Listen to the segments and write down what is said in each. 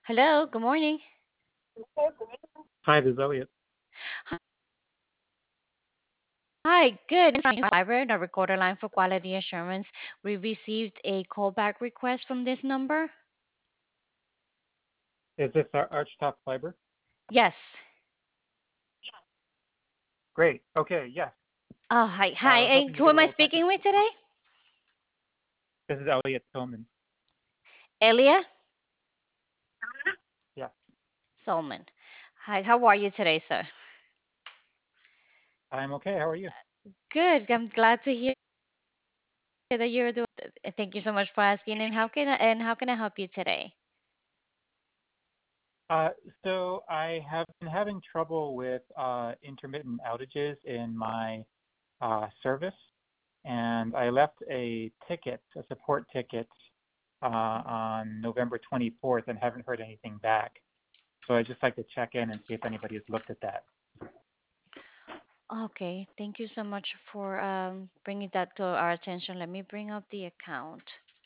Hello, good morning. Hi, this is Elliot. Hi, good. From Fiber, the recorder line for quality assurance. We received a callback request from this number. Is this our Archtop Fiber? Yes. Great. Okay, yes. Oh, hi. I Hi. was hoping to Who get a am I little speaking technical with support. today? This is Elliot Tillman. Elia Yeah, Solman. Hi, how are you today, sir? I'm okay. How are you? Good. I'm glad to hear that you're doing. Thank you so much for asking. And how can I help you today? Uh, so I have been having trouble with intermittent outages in my service, and I left a ticket, a support ticket, on November 24th, and haven't heard anything back. So I'd just like to check in and see if anybody has looked at that. Okay. Thank you so much for bringing that to our attention. Let me bring up the account.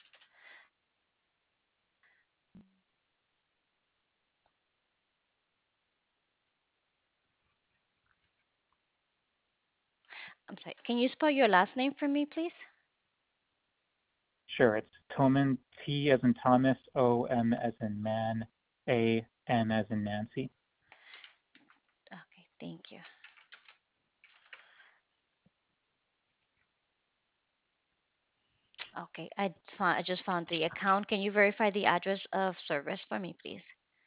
I'm sorry. Can you spell your last name for me, please? Sure, it's Toman, T as in Thomas, O M as in man, A N as in Nancy. Okay. Thank you. Okay, I just found the account. Can you verify the address of service for me, please?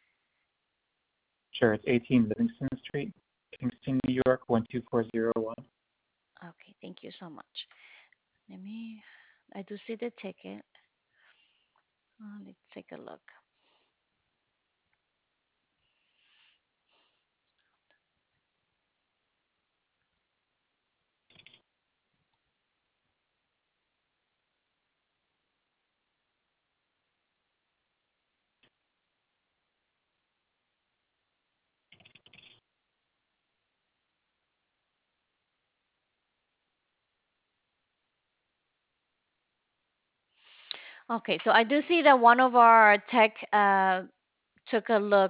Sure, it's 18 Livingston Street, Kingston, New York, 12401. Okay, thank you so much. Let me. I do see the ticket. Let's take a look. Okay, so I do see that one of our tech took a look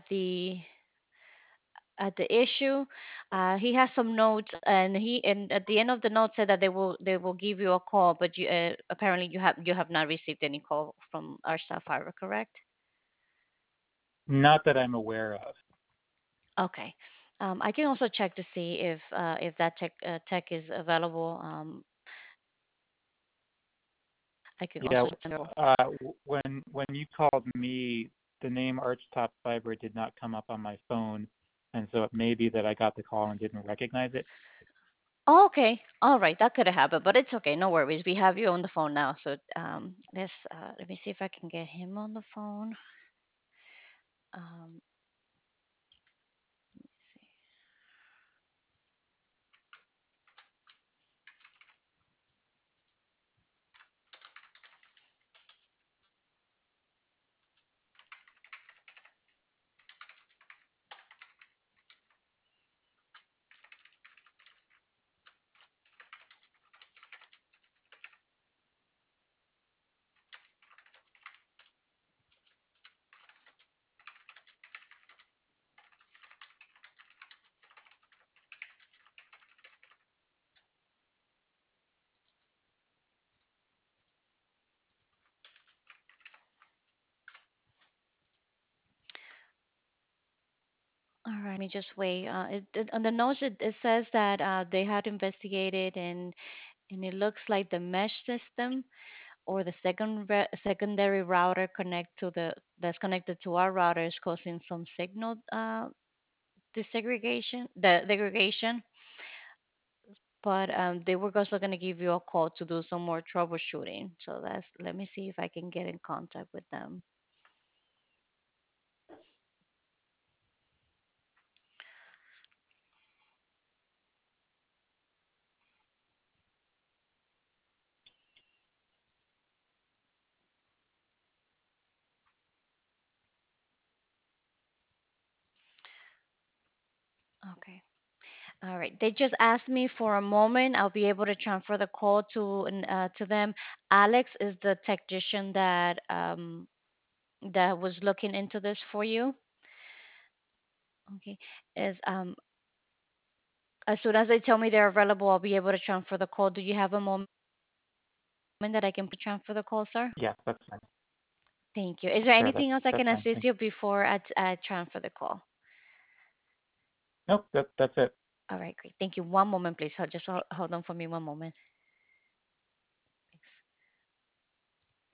at the issue. He has some notes, and at the end of the note said that they will give you a call, but apparently you have not received any call from our staff fiber, correct? Not that I'm aware of. Okay. I can also check to see if that tech is available. I can Yeah, also check. when you called me, the name Archtop Fiber did not come up on my phone, and so it may be that I got the call and didn't recognize it. Oh, okay. All right. That could have happened, but it's okay. No worries. We have you on the phone now. So let me see if I can get him on the phone. Um, all right. Let me just wait. On the notes, it says that they had investigated, and it looks like the mesh system or the secondary router that's connected to our router is causing some signal the degradation. But they were also going to give you a call to do some more troubleshooting. So let me see if I can get in contact with them. Okay. All right. They just asked me for a moment. I'll be able to transfer the call to them. Alex is the technician that was looking into this for you. Okay, is as soon as they tell me they're available, I'll be able to transfer the call. Do you have a moment that I can transfer the call, sir? Yes, that's fine. Thank you. Is there Sure, anything else I that's can fine. assist Thank you before I transfer the call? Nope, that's it. All right, great. Thank you. One moment, please. Hold on for me one moment.